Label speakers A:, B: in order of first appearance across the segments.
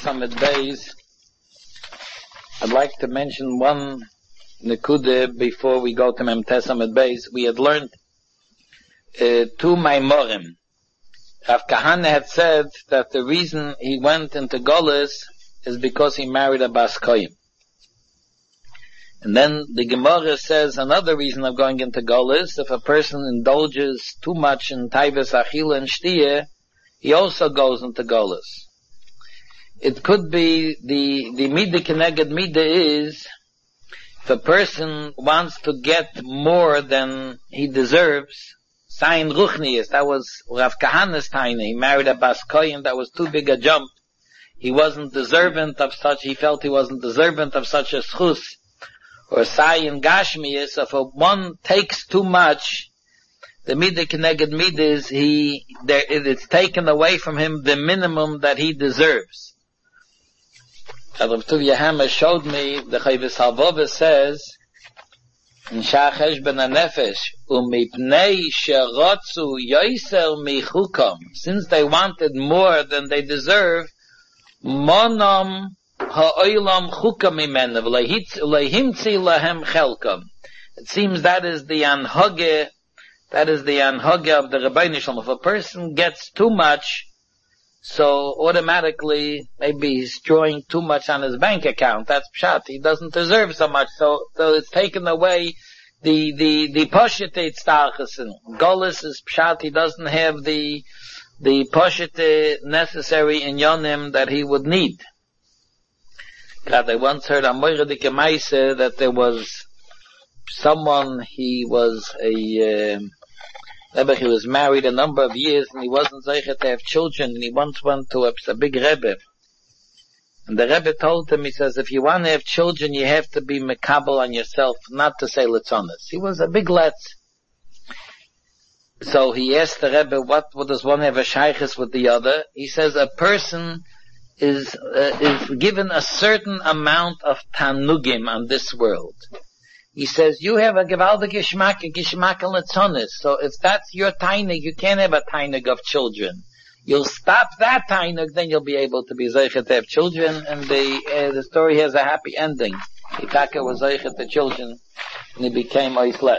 A: Samid Beis, I'd like to mention one nekude before we go to Memtes Samid Beis. We had learned two Maimorim. Rav Kahane had said that the reason he went into Golis is because he married a Bas Koyim. And then the Gemara says another reason of going into Golis, if a person indulges too much in Taivas Achila and Shtiyah, he also goes into Golis. It could be the Midah Keneged Midah is, if a person wants to get more than he deserves, Sayin Ruchnius, that was Rav Kahane's Taina, he married a Bas Koyim, that was too big a jump. He wasn't deserving of such, he felt he wasn't deserving of such a schus. Or Sayin Gashmius, if one takes too much, the Midah Keneged Midah is it's taken away from him the minimum that he deserves. Rav Tuvia Hammer showed me, the Chayvis Halvova says, in Shachesh ben HaNefesh, Umipnei sherotzu yoiser michukam, since they wanted more than they deserve, monam ha'olam chukam imenu, v'lehimtzi lahem chelkam. It seems that is the anhage of the Rebbeinu Shalom. If a person gets too much, so automatically, maybe he's drawing too much on his bank account. That's pshat. He doesn't deserve so much. So it's taken away the poshetei tztachas. Golis is pshat. He doesn't have the poshetei necessary in yonim that he would need. God, I once heard a moiredik maise that there was someone, he was Rebbe, he was married a number of years and he wasn't zeicher to have children, and he once went to a big Rebbe. And the Rebbe told him, he says, if you want to have children, you have to be mekabel on yourself, not to say letzonis. He was a big letz. So he asked the Rebbe, what does one have a shaykhis with the other? He says, a person is given a certain amount of tanugim on this world. He says, you have a gewaldige geschmack and letzonis. So if that's your tainig, you can't have a tainig of children. You'll stop that tainig, then you'll be able to be zeichet to have children, and the story has a happy ending. Itaka was zeichet to children, and he became oislet.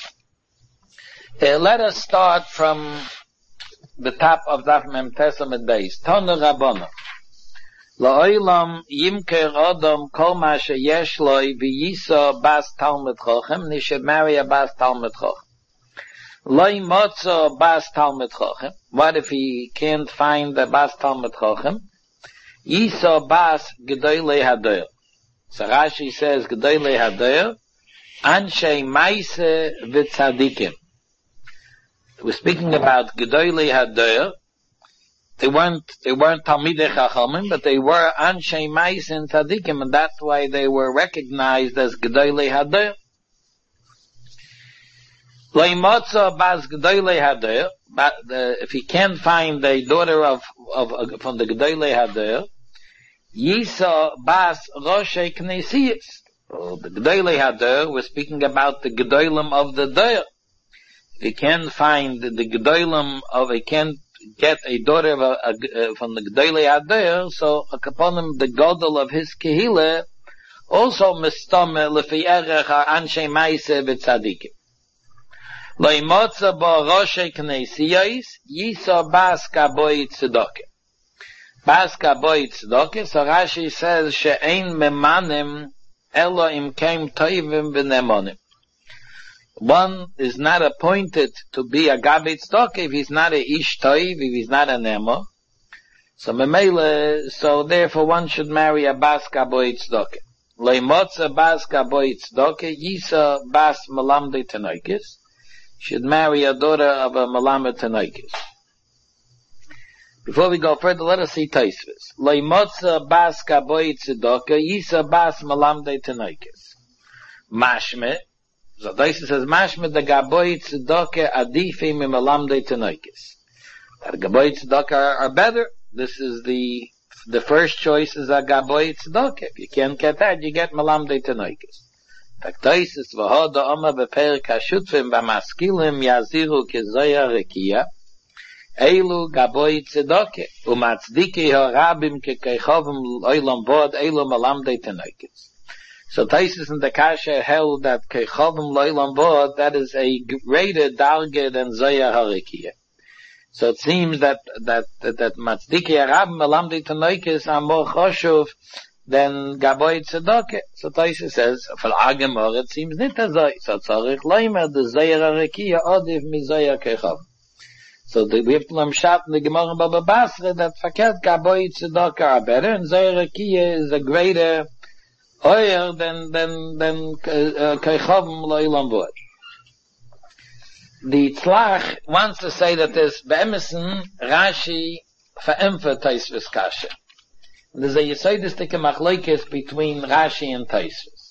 A: Let us start from the top of Daf Mem Tesam at base. Tonu Rabbana. La'olam yimker Adam kol ma sheyesh loi v'yiso bas Talmud Chochem, and he should marry a bas Talmud Chochem. Loi motzo bas Talmud Chochem. What if he can't find a bas Talmud Chochem? Yiso bas Gedoylei Hadoyer. So Rashi says Gedoylei Hadoyer, Anshei Maise v'tzadikim. We're speaking about Gedoylei Hadoyer. They weren't Talmidei Chachamim, but they were Anshei Mais and Tzadikim, and that's why they were recognized as Gedolei Hadoyer. Leimotza bas Gedolei Hadoyer, but if he can't find a daughter from the Gedolei Hadoyer, Yisa bas Roshei Knesiyos. The Gedolei Hadoyer, we're speaking about the Gedolim of the Doyer. If he can't find the Gedolim he can't get a daughter from the Gedolei Hadoyer, so upon him the Godel of his Kehillah also mistame lefi erech anshe maise v'tzadikim. Loimotza bo roshei knesiyos yisa bas kaboi tzedake. Bas kaboi tzedake, so Rashi says she'ein memanim elo im keim toivim v'nemonim. One is not appointed to be a Gabei Tzedakah if he's not a Ish Toiv, if he's not a Nemo. So therefore one should marry a Bas Kaboi Tzedakah. Leimotza Bas Kaboi Tzedakah, Yisa Bas Malamdei Tanoikis. Should marry a daughter of a Malamed Tanoikis. Before we go further, let us see Taisvis. Leimotza Bas Kaboi Tzedakah, Yisa Bas Malamdei Tanoikis. Mashme. So Daisa says, Mashmed the Gaboi Tzedakah adifim imalamdei tenoikis. The Gaboi Tzedakah are better. This is the first choice is a Gaboi Tzedakah. If you can't get that, you get malamdei tenoikis. Daisa says, V'hoda oma beper kashutfim b'maskilim yaziru kezoya rekia. Eilu Gaboy Tzedoke, Umatzdiki Harabim Kekechovim Oilam Bod, Eilu Malamde Tenoikis. So Taisus and the Kasha held that Kechovim Oilam Bod, that is a greater darge than Zoya Harikiya. So it seems that Matzdiki Harabim Malamde Tenoikis are more choshuv than Gaboy Tzedoke. So Taisus says, for Agamor it seems not as so Tzarich Leimer, the Zoya Harikiya, Odiv Mi Zoya Kechovim. So we have to learn Shat in the Gemara in Baba Basra that Faket Gaboy Tzedakah are better, and Zohar Akiya is a greater oil than Kechovim Lo'ilam Vod. The Tzlach wants to say that there's Be'emesen Rashi verämpft Tosfos Kasha. There's a Yesodistic Machlokes between Rashi and Tosfos.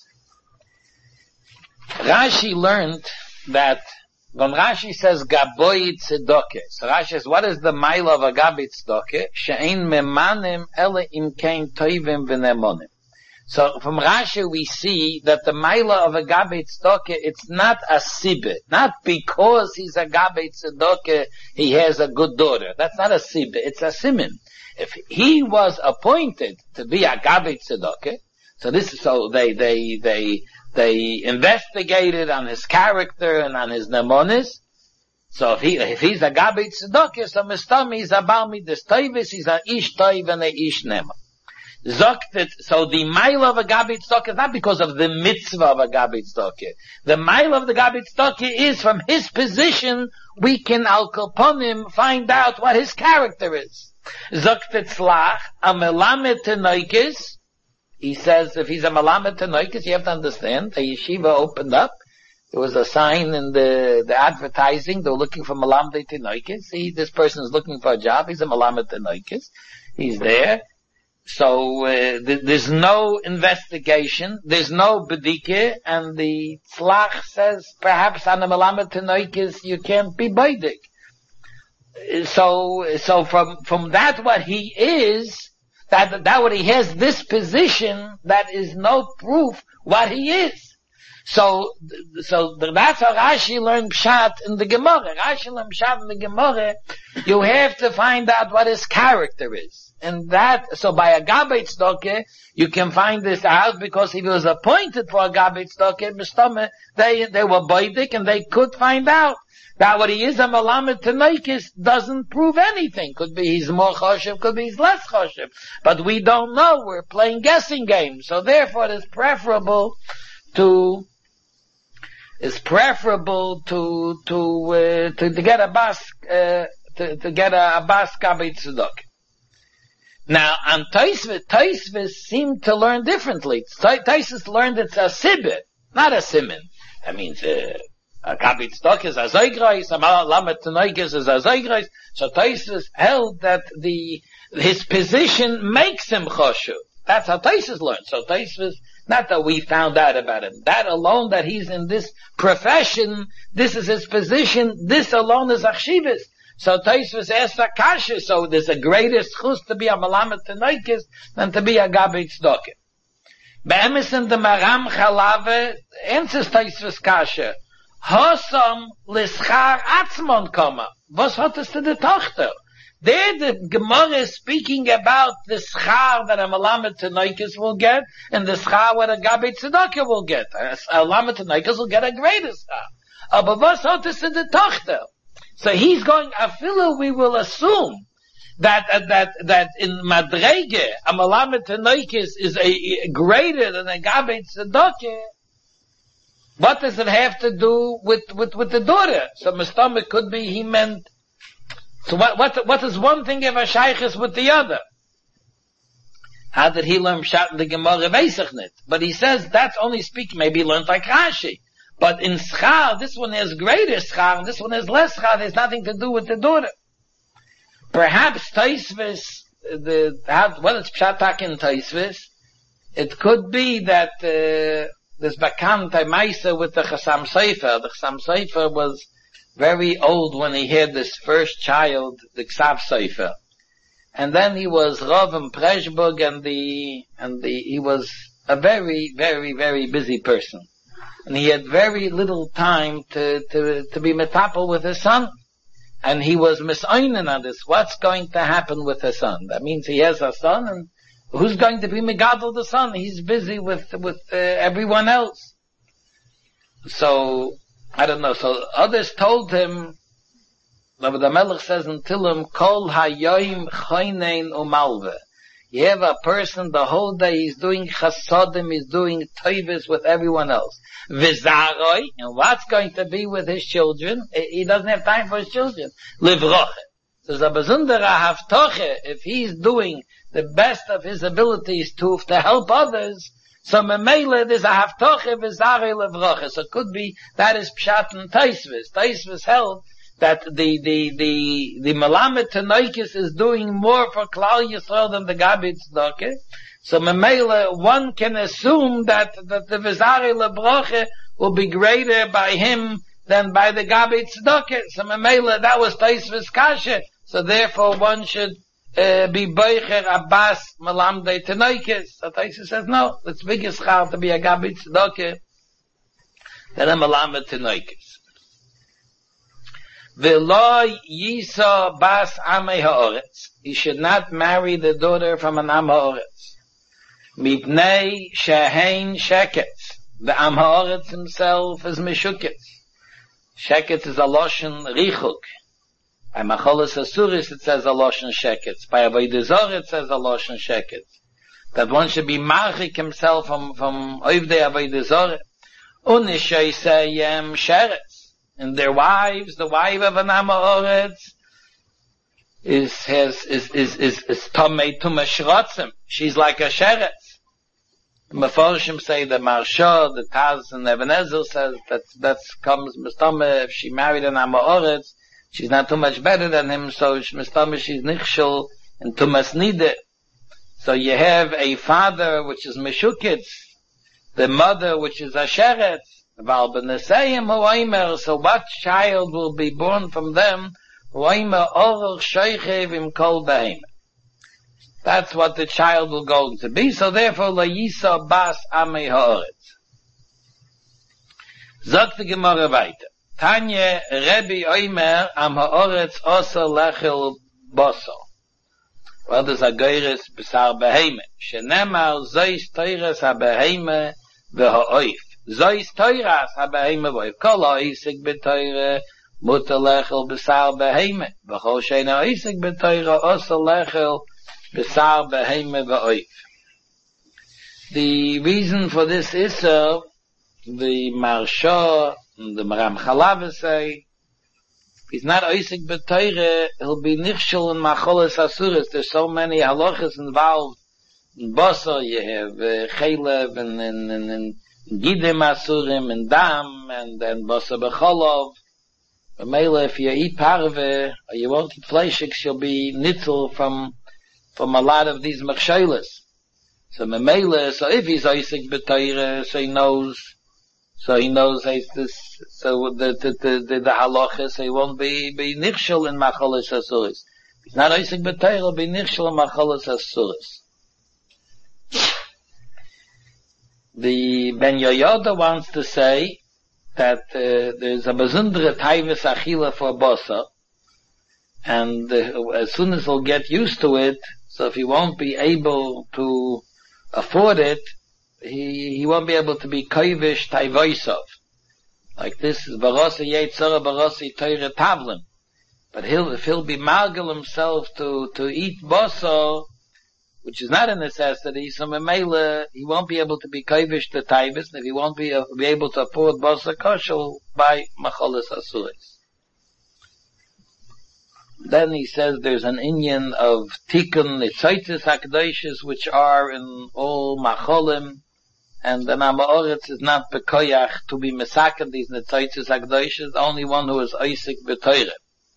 A: Rashi learned that when Rashi says Gaboy Tzedakah, so Rashi says, what is the mile of a Gaboy Tzedakah? She'ein memanim ele im kein toivim v'nemonim. So from Rashi we see that the mile of a Gaboy Tzedakah, it's not a sibbe. Not because he's a Gaboy Tzedakah, he has a good daughter. That's not a sibbe, it's a simin. If he was appointed to be a Gaboy Tzedakah, so this is, so they investigated on his character and on his nemonis. So if he's a Gaboy Tzedakah, so Mistami is a Balmi des Toivis, he's a Ish Toiv and a Ish Nema. So the mile of a Gaboy Tzedakah is not because of the mitzvah of a Gaboy Tzedakah. The mile of the Gaboy Tzedakah is from his position, we can al koponim find out what his character is. Zoktet Tzlach, a Melamed Tenoikis. He says if he's a Malamed Tenoikis, you have to understand, the yeshiva opened up, there was a sign in the advertising, they were looking for Malamed Tenoikis. This person is looking for a job, he's a Malamed Tenoikis. He's there. So, there's no investigation, there's no bedike, and the Tzlach says, perhaps on a Malamed Tenoikis, you can't be beidik. So from that what he is, that what he has, this position, that is no proof what he is. So that's how Rashi learned Pshat in the Gemara. Rashi learned Pshat in the Gemara, you have to find out what his character is. And so by a Gaboy Tzedakah, you can find this out because he was appointed for a Gaboy Tzedakah, they were boidik and they could find out. That what he is a Malamed Tenoikis doesn't prove anything. Could be he's more choshev, could be he's less choshev. But we don't know, we're playing guessing games. So therefore it's preferable to get a bas, to get a bas Gaboy Tzedakah. Now, on Tosfos seem to learn differently. Tosfos learned it's a sibbe, not a simin. That means, a Gaboy Tzedakah is a Zoygreis, a Malamed Tenoikis is a Zoygreis. So Tosfos held that his position makes him choshev. That's how Tosfos learned. So Tosfos, not that we found out about him, that alone that he's in this profession, this is his position, this alone is achshivas. So Tosfos asked a kasha, so there's a greater schus to be a Malamed Tenoikis than to be a Gaboy Tzedakah. Be'emes the Maram Chalave answers Tosfos kasha. Hosam l'schar atzmon koma. Was hat es to the Tochter? There the Gemara is speaking about the schar that a Malamed Tenoikis will get, and the schar what a Gaboy Tzedakah will get. A Malamed Tenoikis will get a greater schar. But was hat es to the Tochter? So he's going, afilu we will assume that in Madrege, a Malamed Tenoikis is a greater than a Gaboy Tzedakah. What does it have to do with the daughter? So Mistama could be he meant. So what is one thing if a shaykhis with the other? How did he learn Pshat in the Gemara? Veisachnet. But he says that's only speaking. Maybe he learned like Rashi. But in schar, this one has greater schar, and this one has less schar. There's nothing to do with the daughter. Perhaps Tosfos, whether it's Pshatak in Tosfos, it could be that this Bakante Maisa with the Chassam Sofer. The Chassam Sofer was very old when he had this first child, the Ksav Sofer. And then he was Rav in Preshburg, and he was a very, very, very busy person. And he had very little time to be metapel with his son. and he was misoinen on this. What's going to happen with his son? That means he has a son, and who's going to be Megadol the son? He's busy with everyone else. So, I don't know. So others told him, the Melech says in Tillim, Kol hayoim choynein umalve. You have a person, the whole day he's doing chasodim, he's doing toivis with everyone else. Vizaroi, and what's going to be with his children? He doesn't have time for his children. Livroche. There's a besondere haftoche, if he's doing the best of his abilities to help others, so memele, there's a haftoche vizaroi livroche. So it could be, that is pshat and taisvis. Taisvis held that the Melamed Tanoikis is doing more for Klal Yisrael than the Gabi Tzedakah. So Memele, one can assume that the Vizari Lebroche will be greater by him than by the Gabi Tzedakah. So Memele, that was Taisvis Kasha. So therefore one should be Boicher Abbas Melamde Tanoikis. So Taisvis says, no, it's biggest chal to be a Gabi Tzedakah than a Melamed Tanoikis. V'lo yisa bas amei ha'oretz. He should not marry the daughter from an am ha'oretz. Mipnei shehein sheketz. The am ha'oretz himself is meshuketz. Sheketz is a loshen richuk. By macholas asuris it says a loshen sheketz. By avodah zarah it says a loshen sheketz. That one should be machik himself from oivdei avodah zarah. Unishay seyem sheretz. And their wives, the wife of an Amoretz is Tomei Tuma Shrotzim. She's like a Sheretz. The Meforshim say the Marsha, the Taz, and Ebenezer says that comes Mistama, if she married an Amoretz, she's not too much better than him, so Mistama she's Nichshul and Tumas Nide. So you have a father which is Meshukitz, the mother which is a Sheretz. So what child will be born from them? That's what the child will go to be. So therefore, Layisa Bas Amei Haaretz. Sagt die Gemara weiter. Tanya Rebbe Oimer am Haaretz Osa Lechel Boso. Well, there's a Geiris Besar Beheime. Shenemar Zeis Teires HaBeheime V'Ha'oif. Zois Teuras ha-beheime voiv. Kol ha-isik b'teure mutter lechel b'sar beheime. V'chol sheina ha-isik b'teure osa lechel b'sar beheime v'oiv. The reason for this is, the Marsha, the Maram Chalav say, if he's not isik b'teure, he'll be nichshul in macholes asuris. There's so many halachas involved. In Bosa, you have chelev and Gidem Asurim and Dam and Bosa Becholov. Mele, if you eat parve or you won't eat fleishik, you'll be nitzel from a lot of these machshelas. So Mele, so if he's Isaac B'Teire, so he knows this, so the halacha, so he won't be nichshel in macholas asuris. If he's not Isaac B'Teire, he'll be nichshel in macholas asuris. The Ben Yoyoda wants to say that there's a besondere Taivis Achila for Bosa, and as soon as he'll get used to it, so if he won't be able to afford it, he won't be able to be Koivish Taivoisov. Like this is Barasi Yetzara Barasi Teire Tavlim. But if he'll be margal himself to eat Bosa, which is not a necessity, so Memele, he won't be able to be kovish to taibis, and if he won't be able to afford Bosa Koshel, by Macholis Asuris. Then he says there's an inyan of Tikkun Nitzaitis HaKadoshis, which are in all Macholim, and the Namaoretz is not Bekoyach to be Mesaken, these Nitzaitis HaKadoshis, only one who is Isaac B'Teire.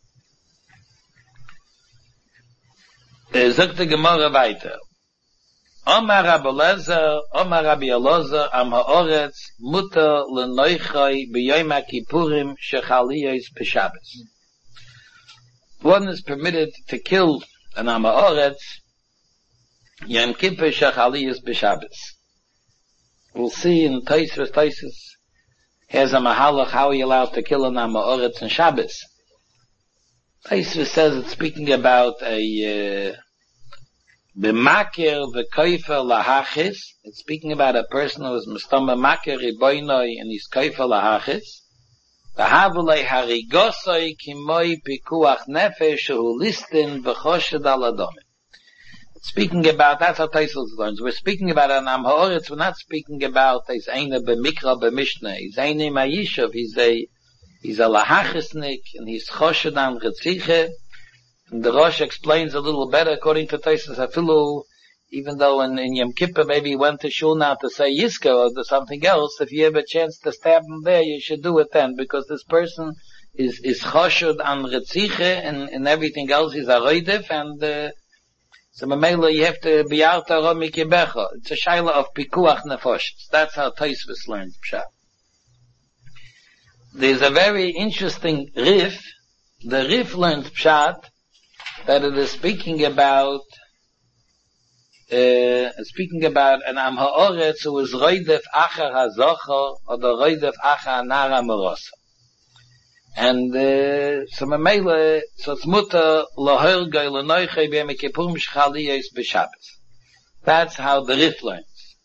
A: Sagt die Gemara weiter. Omar Rabbi Elazar, Omar Rabbi Elazar, am ha'oretz, mutter l'noichai b'yom ha'kippurim shechaliyos b'Shabbos. One is permitted to kill an am ha'oretz, Yom Kippur shechaliyos b'Shabbos. We'll see in Taisus, here's a mahalach, how are you allowed to kill an am ha'oretz on Shabbos? Taisva says it's speaking about a b'makir v'koifer lahachis. It's speaking about a person who is mistama makir riboinoi and he's koifer lahachis. V'havulei harigosoi kimoi pikuach nefesh shehu listin v'choshed al adomim. Speaking about, that's how Taisva learns. We're speaking about an am ha'oretz. We're not speaking about his eine b'mikra b'mishnah. He's eine ma'yishav. He's a lahachisnik and he's choshed an retziche. And the Rosh explains a little better according to Taisva Hafilu, even though in Yom Kippur maybe he went to shul now to say Yizko or something else, if you have a chance to stab him there, you should do it then, because this person is choshed an retziche and everything else is a roidef, and so Mamela, you have to be out of Mikibecha. It's a shaila of pikuach nefoshes. That's how Taisvus learns Pshat. There's a very interesting Rif. The Rif learns Pshat that it is speaking about an Am Ha'oretz who is roidef achar hazocher or the roidef achar nara merosa. And so Mamela, so it's mutter lahergei lenoichei b'yom kippurim shchaliyos b'Shabbos. That's how the Rif learns.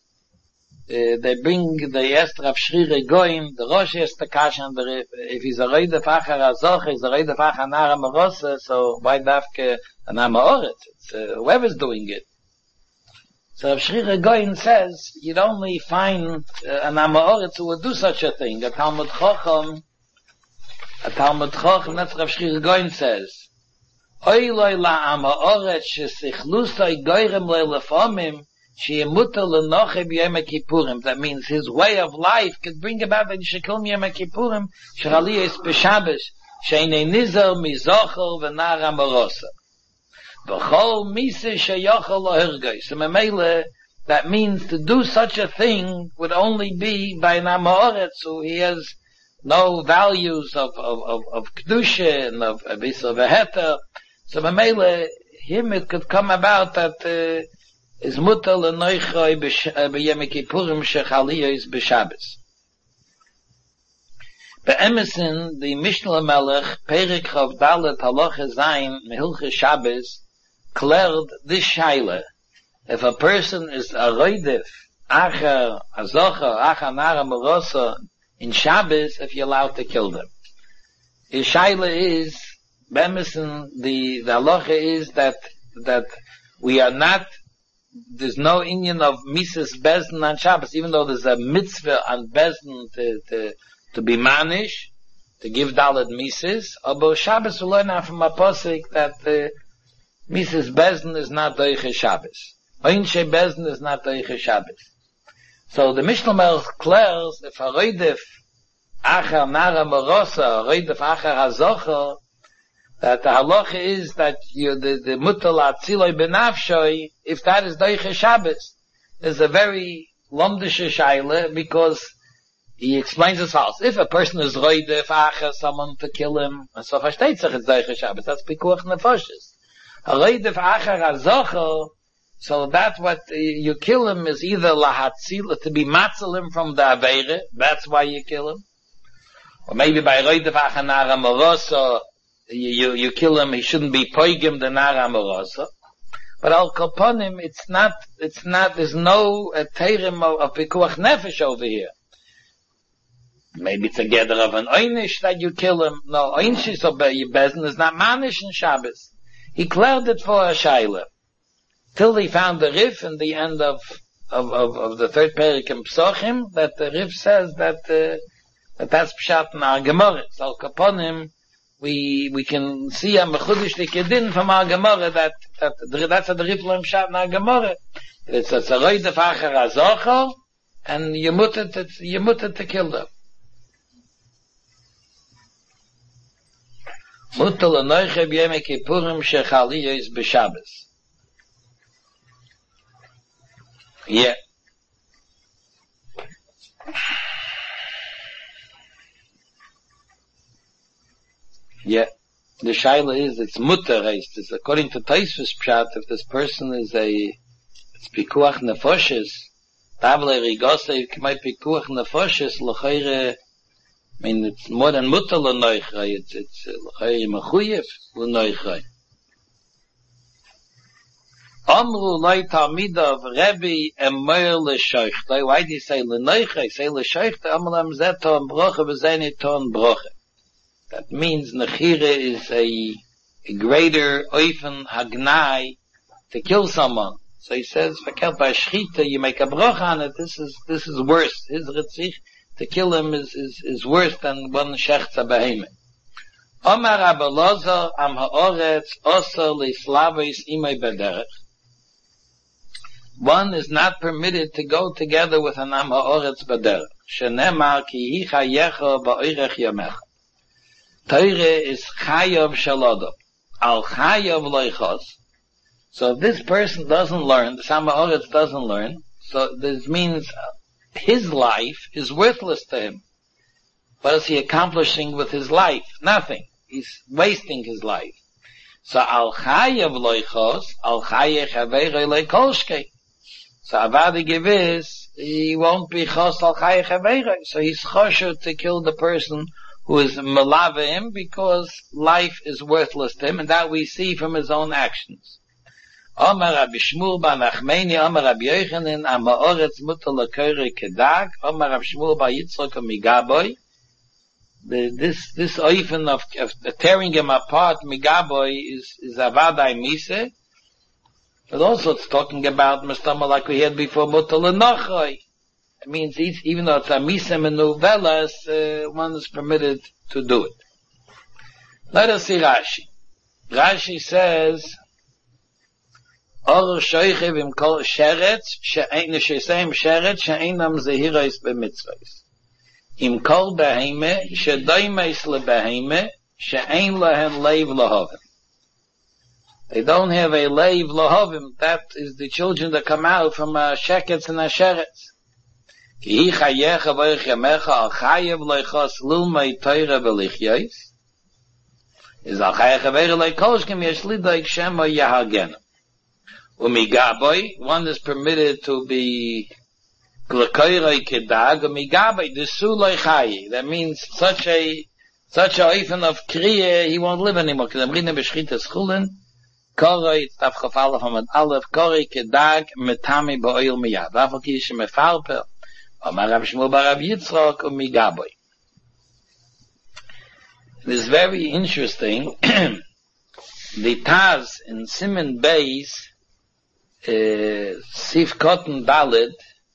A: They asked Rav Shrire Goyim, the Rosh asked the Kash and the Rif, if he's a roidef achar hazocher, he's a roidef achar nara merosa, so why dafke an Am Ha'oretz? It's whoever's doing it. So Rav Shrire Goyim says, you'd only find an Am Ha'oretz who would do such a thing. A Talmud Chacham, that's Rav Shrire Goyim says, Oy loy la'am ha'oretz shesichlusay goyrem le'lefamim she'yemuter l'noche b'yom kippurim. That means his way of life could bring about that he should kill Yom Kippurim shechaliyos b'Shabbos she'inei nizer mizocher v'nara merosa v'chol mise sheyochel lohergei. So Mamela, that means to do such a thing would only be by an Am Ha'oretz who he has no values of kedusha and of abisa v'heter. So Mamela, him it could come about that is mutar l'noichoi b'yom kippurim shechaliyos b'Shabbos. Be'emesin, the Mishnah Melech, Perik Chav Dalet Halacha Zayin Mehilchas Shabbos, cleared this shaila. If a person is a roidef achar hazocher achar nara merosa in Shabbos, if you're allowed to kill them. His shaila is, Be'emesin, the halacha is that we are not, there's no inyan of Mises Bezdin on Shabbos, even though there's a mitzvah on Bezdin to be manish, to give Dalet Mises. About Shabbos we learn out from a posik that Mises Bezdin is not Doiche Shabbos. Oinshe Bezdin is not Doiche Shabbos. So the Mishnah Melech declares, if a roidef achar nara merosa, a roidef achar hazocher, that the halacha is that the mutal atziloi benafshoi, if that is doiche Shabbos, is a very lomdische shaila, because he explains as follows: if a person is roidef achar someone to kill him, so versteht sich it's doiche Shabbos. That's pikuach nefoshes. A roidef achar hazocher, so that what you kill him is either lahatzil, to be matzel him from the aveire, that's why you kill him, or maybe by roidef achar nara merosa, you kill him, he shouldn't be poigim the nara merosa. But al kaponim, it's not, there's no teirim of pikuach nefesh over here. Maybe it's a gather of an oynish that you kill him. No, oynish of Bezdin is not manish in Shabbos. He cleared it for a shaila. Till he found the Rif in the end of the third perik in Psochim, that the Rif says that that's Pshat in our Gemara. So al kaponim, we can see a mechudish likedin from our Gemara that's a Rif Pshat in our Gemara. It's a roidef achar hazocher, and you mutter to kill them. Mutter l'noiche b'yom kippurim shechaliyos b'Shabbos. Yeah. Yeah. The shaila is, it's mutter, it's according to Taisvus Pshat, if this person is it's pikuach nefoshes, tavle rigosei k'may pikuach nefoshes, l'chayre, mean, it's more than mutter l'noichai, it's l'chayim mechuyev l'noichai. Amru loy talmidav Rebbe emer l'shoichtoi. Why do you say l'noichai? Say l'shoichtoi, amalam zeh ton broche, v'zeni ton broche. That means nechira is a greater oifen hagnai to kill someone. So he says, "Verkehrt by shchita, you make a broche on it. This is worse. His ritzich to kill him is worse than one shechta beheme." Omar Rabbi Elazar am haaretz osar lislavis imay bederech. One is not permitted to go together with an am haaretz bederech. Shenemar ki hi chayecha ba'orech yamecha. Torah is chayav shalodom. Al chayav loichos. So if this person doesn't learn, the am haaretz doesn't learn, so this means his life is worthless to him. What is he accomplishing with his life? Nothing. He's wasting his life. So al chayav loichos, al chayech haveirei loikolshkei. So avadi givis, he won't be chos al chayech haveirei. So he's chosher to kill the person who is melave him because life is worthless to him, and that we see from his own actions. Amar Rabbi Shmuel bar Nachmani, Amar Rabbi Yochanan, am haaretz mutar l'korei kedag, Amar Rabbi Shmuel bar Yitzchak migaboy. This oifen of tearing him apart, migaboy, is avadai mise. But also it's talking about mustama like we had before, mutar l'nochoi. It means even though it's a mise menuvelas, one is permitted to do it. Let us see Rashi. Rashi says, Or shoichev im kol sheretz, she'ein shesem sheretz, she'einam zehirais b'mitzvahs. Im kol beheme, she'doimeis lebeheme, she'ein lahem leiv lahovim. They don't have a leiv lahovim. That is the children that come out from sheketz and sheretz. Ki hi chayecha v'ich yamecha al chayev loichos lulmei teira v'lichyos. Is al chayecha v'ich loikolshkim yesh lidoik shema yahagenim. Umigaboy, one is permitted to be glukoiroi kedag, umigaboy, desu loy chayi. That means such a oifen of kriye, he won't live anymore. Because I'm reading B'shchitas Chulin, koroi, taf chafalaf hamad alef, koroi kedag, metami ba'oil miyad. Vafal kish mefalpel, Amar Rav Shmuel bar Rav Yitzchak, umigaboy. It is very interesting. The Taz in Siman Beis, Sif Cotton Dalet,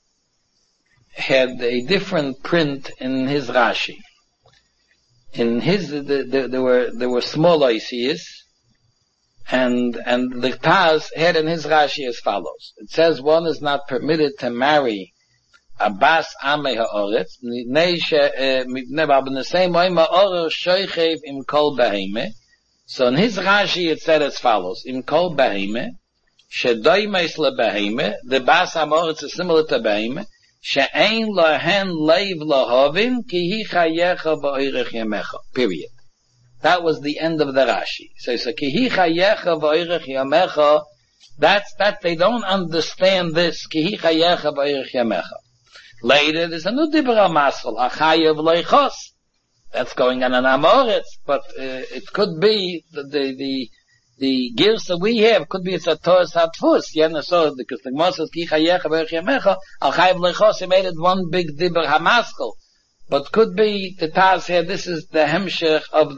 A: had a different print in his Rashi. In his, there were small ICs, and the Taz had in his Rashi as follows. It says one is not permitted to marry a bas amei ha'oretz, but in the same way, ma'oror shoichev im kol beheme. So in his Rashi it said as follows, im kol beheme, she'doimeis lebeheme, the bas ha'oretz is similar to beheme, she'ein lahen leiv lahovim, ki hi chayecha ba'orech yamecha. Period. That was the end of the Rashi. So ki hi chayecha ba'orech yamecha, that they don't understand this, ki hi chayecha ba'orech yamecha. Later, there's a new dibra masal, achayev leichos. That's going on an amoritz, but it could be the gears that we have could be it's a toras hatfus. So because the Gemara says ki chayecha b'orech yamecha, achayev leichos, he made it one big dibra hamaskal. But could be the Taz here. This is the hemshech of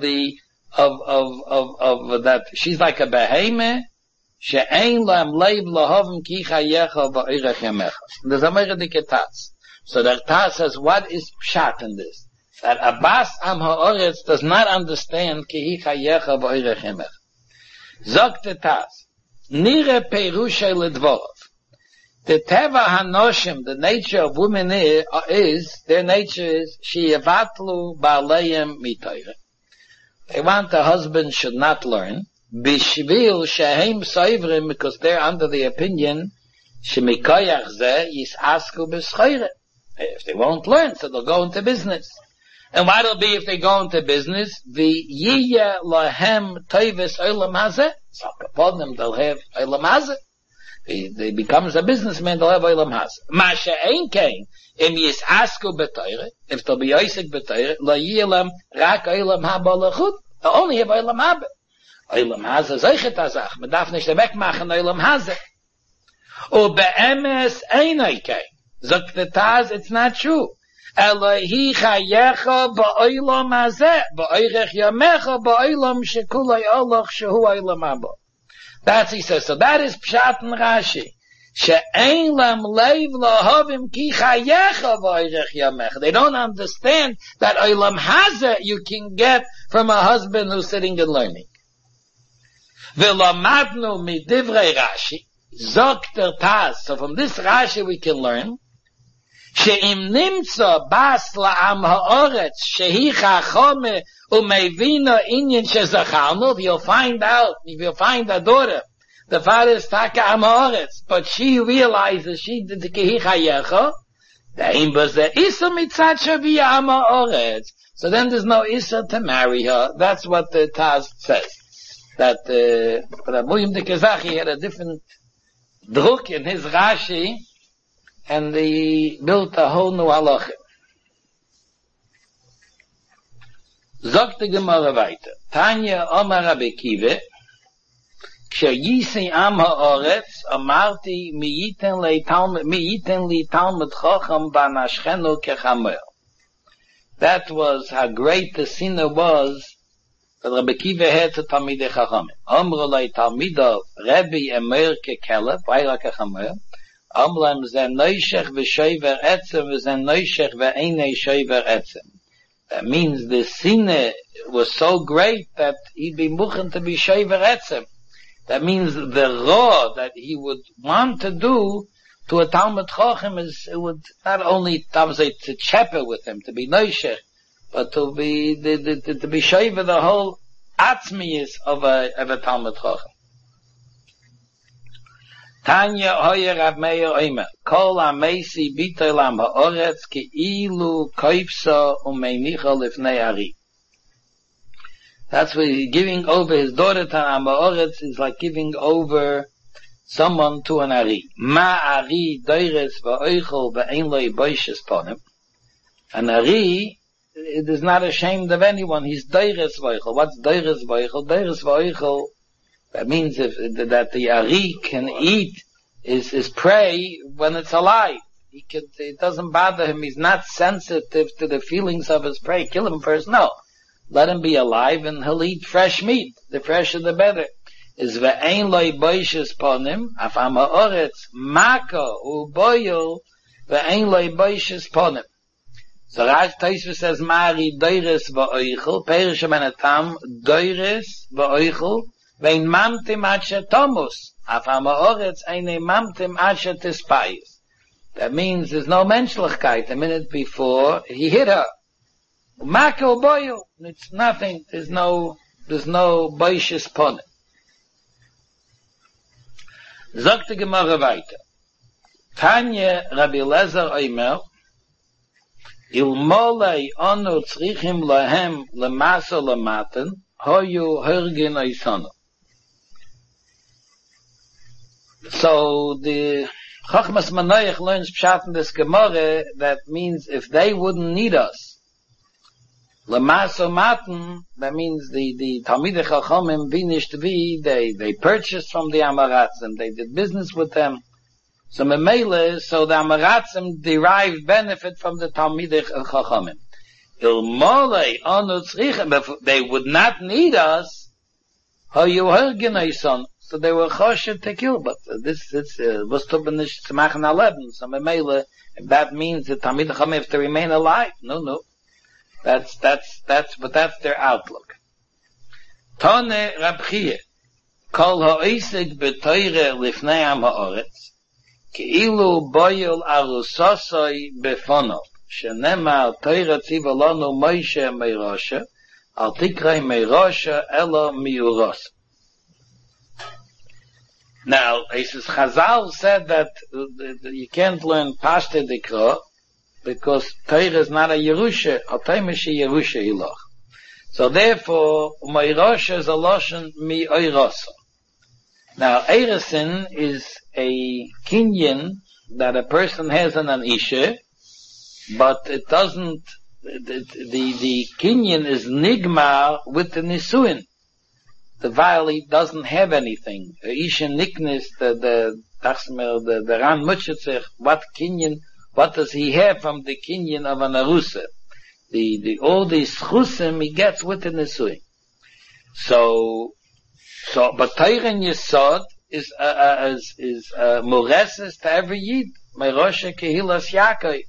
A: that. She's like a beheme. She'ein lam leiv lahavim ki chayecha ba'orech yamecha. There's a mechadik Taz. So the Taz says, what is pshat in this? That Abbas Am Ha'oretz does not understand ki hi chayecha ba'orech yamecha. Zok the Taz, nire perusha ledvorov. The teva hanoshim, the nature of women their nature is sheyevatlu ba'aleim mitoyre. They want the husband should not learn bishvil shehem soivrim, because they're under the opinion shemikoyach zeh yisasku b'schoire. If they won't learn, so they'll go into business. And what it'll be if they go into business? V'yiyeh lahem toives olam hazeh. So upon them they'll have olam hazeh. He becomes a businessman, they'll have Olam Hazeh. Ma she'ein kein, im yis'asku b'Torah, if they'll be Yosek b'Torah, lo yilam rak Olam Haba lechut. They'll only have Olam Haba. Olam Hazeh zeichet azach. Man darf nicht wegmachen Olam Hazeh. U be'emes einai kein. Sagt the Taz, it's not true. Elohi chayecha ba'olam hazeh, ba'oirech yamecha ba'olam shekulay olach shehu Olam Haba. That's he says. So that is Pshat and Rashi. She'ein lam leiv lahavim ki chayecha v'oirech yamecha. They don't understand that Olam Hazeh you can get from a husband who's sitting and learning. V'lamadnu midivrei Rashi. Zok Taz. So from this Rashi we can learn she'im nimtza bas la'am ha'oretz shehi chachome umevina inyan shezachalnu. If you'll find a daughter, the father is taka am ha'oretz, but she realizes she did the kehi chayecha, da'im b'zeh isa mitzad shaviyah am ha'oretz. So then there's no isa to marry her. That's what the Taz says. That Rabbi de Kezachi had a different druk in his Rashi, and he built a whole new halacha. Zogt the Gemara weiter. Tanya Omar Rabbi Kiva, כשייסי עם האורץ, אמרתי מי ייתן לי תלמיד חכם בנשכנו כחמור. That was how great the sinner was that Rabbi Kiva had to Talmidei Chachamim. Omru lei Talmido Rebbe Emer kekelev, vayra kechamor. Omlem ze noishech v'shoiver etzem v'ze noishech v'einei shoiver etzem. That means the sinner was so great that he'd be muchen to be shoiver etzem. That means the raw that he would want to do to a Talmid Chacham is, it would not only, to cheper with him, to be noishech, but to be, to be shoiver the whole atzmiyus of a Talmid Chacham. Tanya hoyer Rav Meir oimer, kol ha-meisi bitoy lam ha'oretz ki ilu koifso umeinicha lifnei ari. That's what he's giving over his daughter to Am Ha'oretz is like giving over someone to an ari. Ma ari doires va'oichel va'ein lo yiboishes ponim. An ari, it is not ashamed of anyone. He's doires va'oichel. What's doires va'oichel? Doires va'oichel, that means that the ari can eat is prey when it's alive. It doesn't bother him. He's not sensitive to the feelings of his prey. Kill him first. No. Let him be alive and he'll eat fresh meat. The fresher the better. Is ve'ein lo yiboishes ponim, af am ha'oretz mako u'boyel ve'ein lo yiboishes ponim. So Rav Tosfos says, Mari doires va'oichel, perish menatam doires va'oichel, ve'in mamtim ad shetomus, af am ha'oretz eine mamtim ad shetispayis. That means there's no menschlichkeit. A minute before, he hit her. Mako boil, it's nothing. There's no boishes pon it. Sagt die Gemara weiter. Tanya Rabbi Eliezer oimer, ilmolei onu tzrichim lahem lemasa lematen, hoyu hergin oisonu. So the Chachmas Manoach learns pshat in this Gemara, that means if they wouldn't need us, Lamaso Maten, that means the Talmidei Chachamim Binish Tvi, they purchased from the Amaratzim, they did business with them. So Memele, so the Amaratzim derived benefit from the Talmidei Chachamim. Ilmolei Onu Tzrichem, if they would not need us, Hayu Hergen Eison, so they were choshev to kill, but this was to be nicht zu machen aleben. So Memele, if that means the Talmidei Chachamim have to remain alive, no. That's their outlook. Tone Rab Chiya, kol ha'isik b'toire lifnei am ha'oretz, ki'ilu boyel arusosoi befonov, shenemar toire tziva lanu Moshe meirosha, al tikrei meirosha elo miuros. Now, Chazal said that you can't learn Pashte Dikra, because Torah is not a Yerusha, a Taimashi Yerusha Hiloch. So therefore, Meirosha is a Loshen Mi Oirosa. Now, Eresin is a kinyan that a person has on an isha, but it doesn't, the kinyan is nigma with the nisuin. The valley doesn't have anything. Isha niknis, the Ran Mutchetzich, what kinyan, what does he have from the kinyan of an arusa? All these chusim he gets with the nisuin. So, but Teiren Yesod is moreses to every yid. Meiroshe Kehilas Yaakov.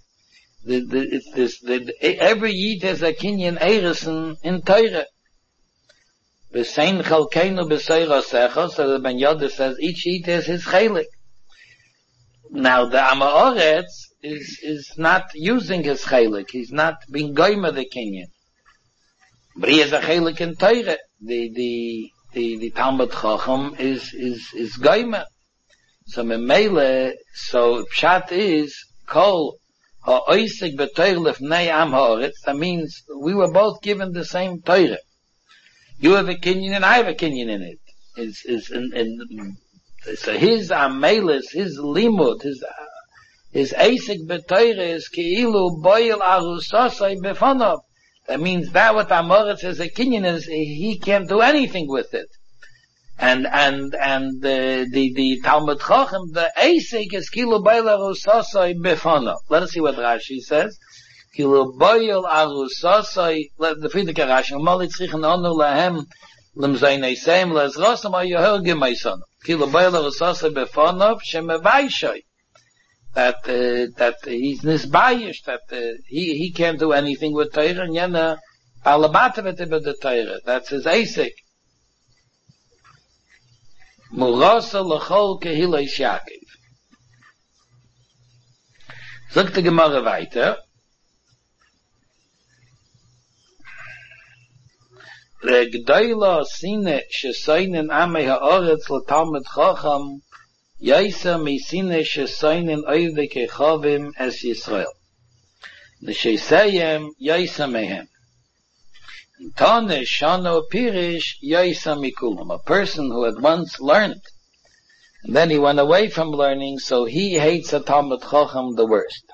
A: Every yid has a kinyan erison in Teire. B'sein chalkeinu b'seira secha, so the Ben Yoda says each yid has his chelik. Now the Amaoretz is not using his chelik. He's not being goyma the kinyan. But he has a chelik in Teire. The Talmud Chacham is goyma. So memele, so pshat is kol ha'oisik b'toir lefnei am ha'oretz. That means we were both given the same Torah. You have a kinyan and I have a kinyan in it. So his amelis, his limud, his eisik b'toir is keilu boil arusosai befonov. That means that what Amoritz is a kinyan is, he can't do anything with it. And the Talmud Chacham, the Eisik is Kilu Boil Arusosai Befono. Let us see what Rashi says. Kilu Boil Arusosai, the Friedrich Rashi, Molit Zichen Onu Lahem, Lemzainei Seim, Lezrosam Ayoher Gemeisono. Kilu Boil Arusosai Befono, Shemevaishoi. That he's nisbayish, that he can't do anything with Torah, and yena alabatavet with the Torah. That's his asik. Murasa l'chol kehileish Yaakov. Sagt die Gemara weiter. Regdoila sine shesoinen amei ha'oretz l'talmud chacham Yaisa misine shesoinen oivde kechavim es Yisrael. L'sheisayem yaisa mehem. Tane shano pirish yaisa mikulam. A person who had once learned, and then he went away from learning, so he hates a Talmud Chacham the worst.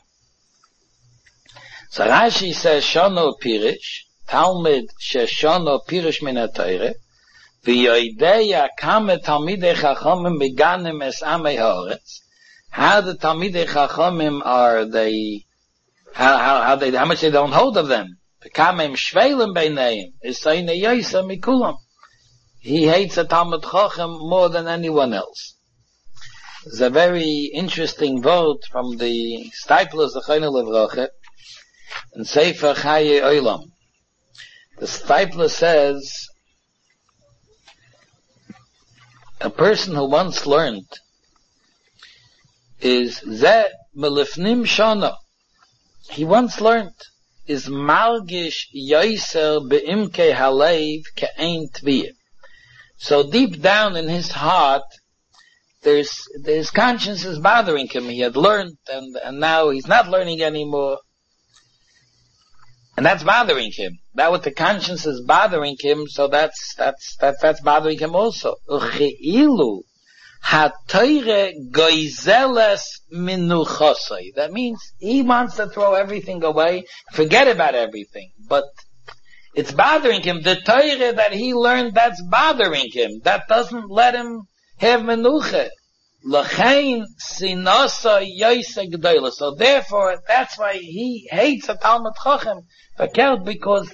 A: So Rashi says shano pirish, Talmud sheshano pirish min ha-Torah, v'yoideya kame Talmidei Chachamim beganim es amei ha'oretz. How the Talmidei Chachamim are they, how much they don't hold of them. Bekamim shveilim beineim, is sayne yoisa mikulam. He hates a Talmud Chacham more than anyone else. There's a very interesting vote from the Stipler Zechaynu Levroche in Sefer Chaye Olam. The Stipler says, a person who once learned is Ze Melifnim Shana. He once learned is Malgish Yoiser Be'imke Halev Ke'ein Tviyah. So deep down in his heart, his conscience is bothering him. He had learned and now he's not learning anymore. And that's bothering him. That what the conscience is bothering him, so that's bothering him also. Uchi'ilu ha-toire goizeles minuchosai. That means he wants to throw everything away, forget about everything. But it's bothering him. The Torah that he learned, that's bothering him. That doesn't let him have menucha. L'chein sinasa yoisa g'doila. So therefore, that's why he hates a Talmud Chacham. Because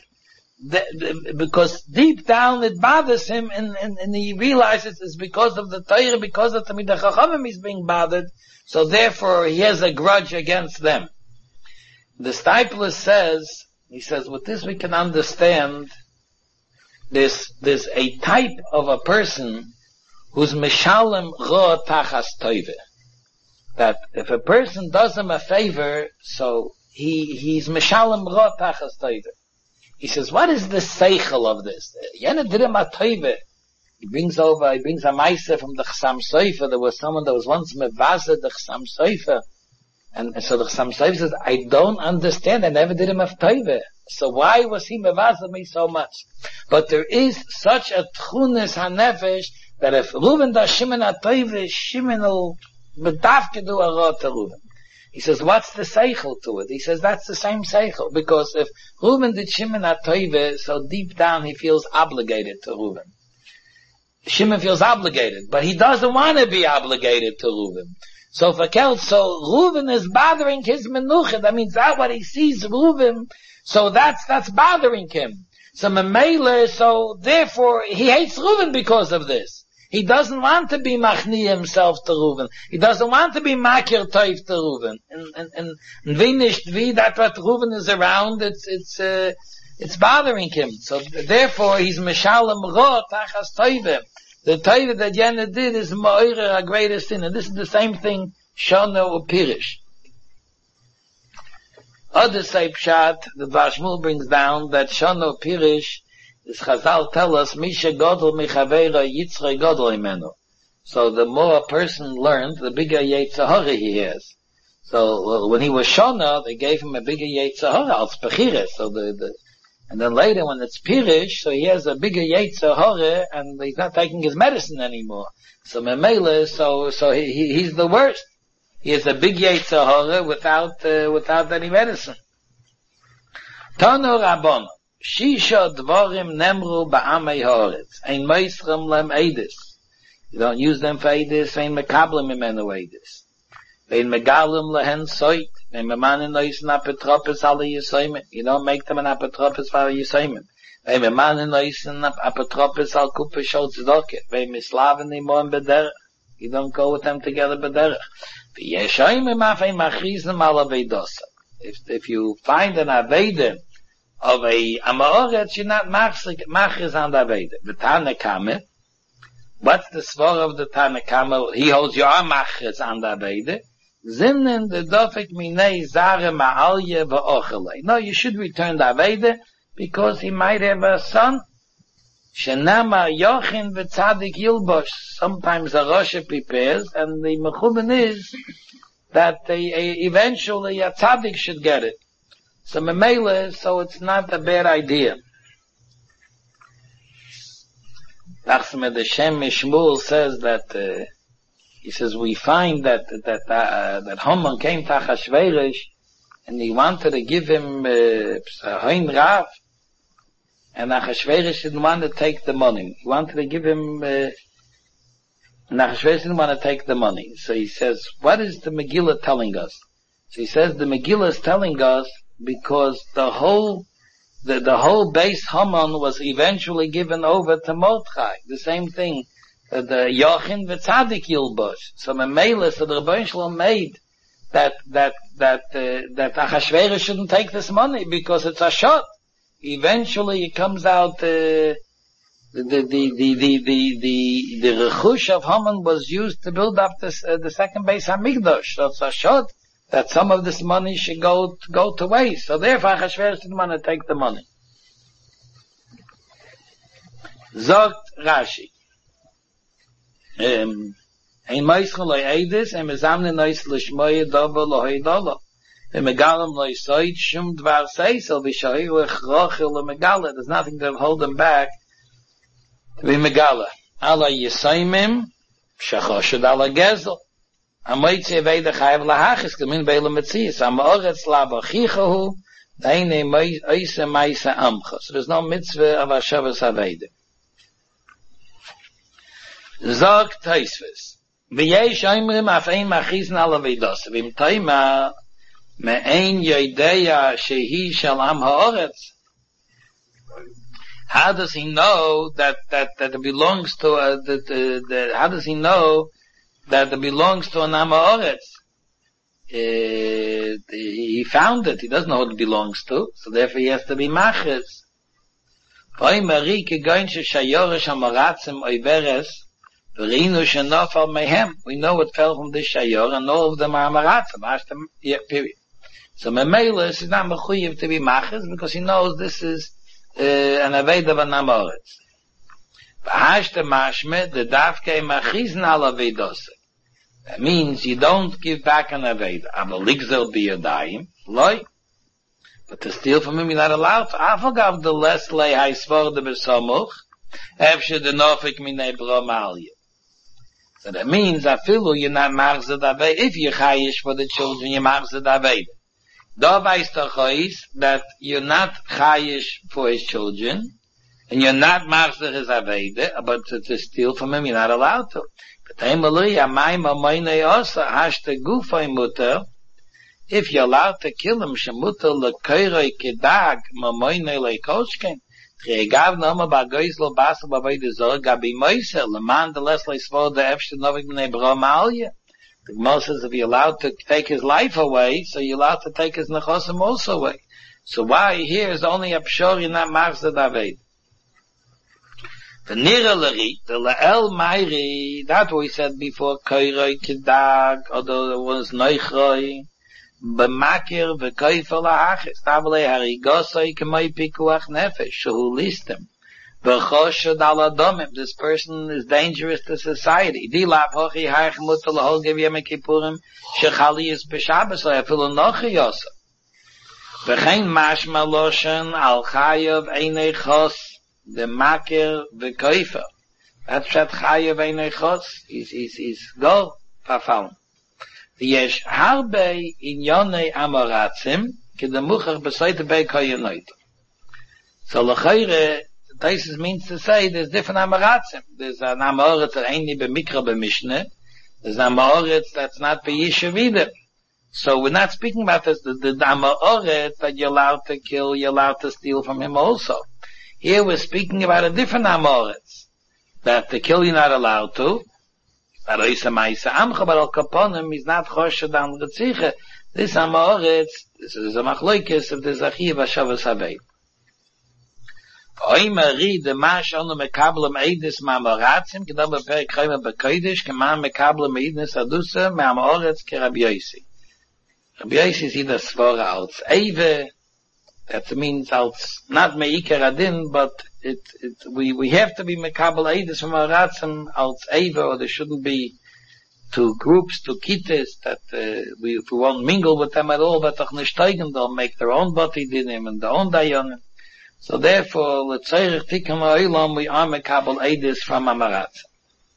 A: deep down it bothers him, and he realizes it's because of the Torah, because of the Talmidei Chachamim he's being bothered. So therefore, he has a grudge against them. The Stipler says, he says, with this we can understand there's a type of a person who's mishalem ra tachas toive. That if a person does him a favor, so he's mishalem ra tachas toive. He says, what is the seichel of this? Yena did him a toive. He brings a maisa from the Chasam Sofer. There was someone that was once mevazed the Chasam Sofer. And so the Chasam Sofer says, I don't understand. I never did him a toive. So why was he mevazed me so much? But there is such a tchunis hanefesh that if Reuven does Shimon HaToiv, Shimon will bedavke do a rot to Reuven. He says, what's the seichel to it? He says, that's the same seichel, because if Reuven did Shimon HaToiv, so deep down he feels obligated to Reuven. Shimon feels obligated, but he doesn't want to be obligated to Reuven. So Reuven is bothering his menucha. That means that what he sees Reuven, so that's bothering him. So Memele, so therefore he hates Reuven because of this. He doesn't want to be machni himself to Reuven. He doesn't want to be makir toiv to Reuven. And that what Reuven is around, it's bothering him. So therefore he's meshalem ro tachas toivim. The toiv that Yena did is ma'orer a greatest sin. And this is the same thing Shana or Pirish. Other say pshat, the Vashmul brings down that Shana or Pirish, is Chazal tell us, Misha Godel Michaveira Yitzre Godel Imenu. So the more a person learned, the bigger Yetzirah he has. So when he was Shana, they gave him a bigger Yetzirah, als Pechires. So and then later when it's Pirish, so he has a bigger Yetzirah, and he's not taking his medicine anymore. So Memele, so he's the worst. He has a big Yetzirah without any medicine. Tanu Rabban. Shisha dvarim nemru ba'amei haaretz. Ein meisrem lem eidis. You don't use them for eidis, ein mekablim imenu eidis. Ein megalim lehen soit. Ein memanin noisen apotropos ala yisoyim. You don't make them an apotropos for yisoyim. Ein memanin noisen apotropos al kupa shol tzedokah. Ein mislaven imon bederech. You don't go with them together bederech. V'yeshoyim imaf ein machrizim ala veidosa. If you find an aveidim of a Amaoretz, you're not machriz on the Aveda. The Tanakama, what's the svar of the Tanakama? He holds you are machriz on the Aveda. Zinnen the dofik minei zare ma'alye v'ochelei. No, you should return the Aveda, because he might have a son. Shenama yochin v'tzadik yilbosh. Sometimes a Rosha prepares, and the mechumen is that eventually a tzadik should get it. So Memele, so it's not a bad idea. Nachsmed Hashem Mishmul says that, he says, we find that Haman came to Achashverosh, and he wanted to give him a Hoin Rav, and Achashverosh didn't want to take the money. He wanted to give him, and Achashverosh didn't want to take the money. So he says, what is the Megillah telling us? So he says, the Megillah is telling us because the whole base Haman was eventually given over to Mordechai. The same thing, the Yochin v'Tzadik Yilbosh. So Memele, so the Rebbeinu Shalom made that Achashverosh shouldn't take this money because it's a shot. Eventually it comes out, the rechush of Haman was used to build up the second base Hamikdash. So it's a shot that some of this money should go to waste. So therefore Achashverosh didn't want to take the money. Zogt Rashi. Ein Meischel loy Eidis, ein Mezamne Neus Lishmoye Dobo Lohei Dolo. Ein Megalem loy Soit Shum Dvar Seisel Vishoy Lech Rochel Megala. There's nothing to hold them back to be Megala. Ala Yisaimim, Shachoshed Ala Gezel. Amoitze Veda Chayav Lahachis Kamin Beila Metzias. Amoretz Laba Chichahu, Daine Oise Maisa Amcha. So there's no mitzvah of Hashavas Haveda. Zog Taisves. V'yesh Oimrim Afein Machizn Ala Vedos. V'im Taima Me'ein Yodeya Shehi Shalam Ha'oretz. How does he know that it belongs to, how does he know that it belongs to an Amaoretz? He found it. He doesn't know what it belongs to. So therefore he has to be Machriz. We know it fell from this Shayor, and all of them are Amaratzim. Period. So Memele is not Mechuyev to be Machriz, because he knows this is an Aved of an Amoritz. V'hashte mashme, the Davke Machizn al Avedose. That means you don't give back an Aved. Aber ligzel biyadayim, loy. But to steal from him, you're not allowed to. Afagav the less lay haisvor de besomuch, Efshe the nofik minei bromalia. So that means, afilu, you're not machzed aved. If you're chayish for the children, you're machzed aved. Da weiss doch that you're not chayish for his children, and you're not machzed his aved, but to steal from him, you're not allowed to. If you're allowed to kill him, shemuter lekoiroi kedag, mamoinei leikoshken, Regav noma bagoislo basel bavayde zor gabi moise leman the leslie svod the efshte novik bnei bromalia. The Gemara says if you're allowed to take his life away, so you're allowed to take his nechosim also away. So why here is only a pshor you're not machzed aved? The nira leri, the lael mairi, that we said before, koiroi kedag, although there was noichroi, b'makir v'koifer lahachis, tabale harigosoi k'moi pikuach nefesh, shehu listem, v'choshod al adomim, this person is dangerous to society. Di lav hochi harich mutter lahol gev yom kippurim, shechali is b'shabes, afilu nochi yosa. V'chein mashma loshen al chayav einei chos, the makir v'koifer. That's that chayav einei chos, is go, verfallen. Yesh harbe in yonei amoratzim ke the muchach besoite bei koyenoit. So l'chayre, Taisus means to say there's different amoratzim. There's an amoritz that ain't be mikra b'mishne. There's an amoritz that's not b'yishuv either. So we're not speaking about this, the amoritz that you're allowed to kill, you're allowed to steal from him also. Here we're speaking about a different amoritz that to kill you're not allowed to. Aroisa Maisa Amcha, but Al Kaponim is not Choshed on Retziche. This Amoritz, this is a Machloikis of the Zachiv HaShavas HaVei. Oima ri de Mash Onu Mekablem Eidnis Ma'amoratzim, Kedam Beperek Chayma Bekoidish, Kemam Mekablem Eidnis Adusa, Ma'amoritz Ke Rabbi Yosi. Rabbi Yosi is either Svora als Eive, that means als, not Meikar Adin, but we have to be mekabel eidus from Aratzim als Eiva, or there shouldn't be two groups, two kittes, that if we won't mingle with them at all, but doch nicht steigen, they'll make their own body dinim and their own dayonim. So therefore, l'tzeirich tikam ha'olam, we are mekabel eidus from Aratzim.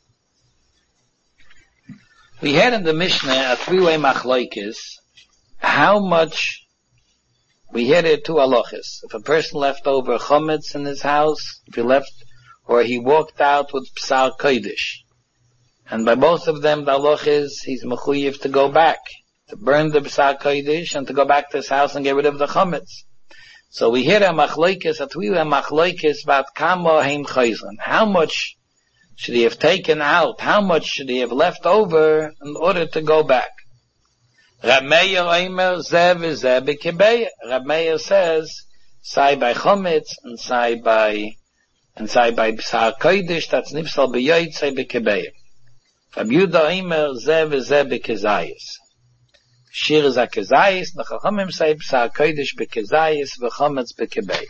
A: We had in the Mishnah a three-way machloikis, how much. We had it two halachas. If a person left over chometz in his house, if he left, or he walked out with psar kodesh. And by both of them, the halach is, he's mechuyev to go back, to burn the psar kodesh, and to go back to his house and get rid of the chometz. So we had a machloikis, a three-way machloikis, vat kamo heim chayzlan. How much should he have taken out? How much should he have left over in order to go back? Rab Meir Omer Zeh v'Zeh b'Kebeya. Rab Meir says, say by chometz and say by B'sar Kodesh, that's nifsal b'yoyt, say b'Kebeya. Rab Yehuda Omer Zeh v'Zeh b'Kezayis. Shir is a Kezayis, the Chachamim say B'sar Kodesh b'Kezayis v'chometz b'Kebeya.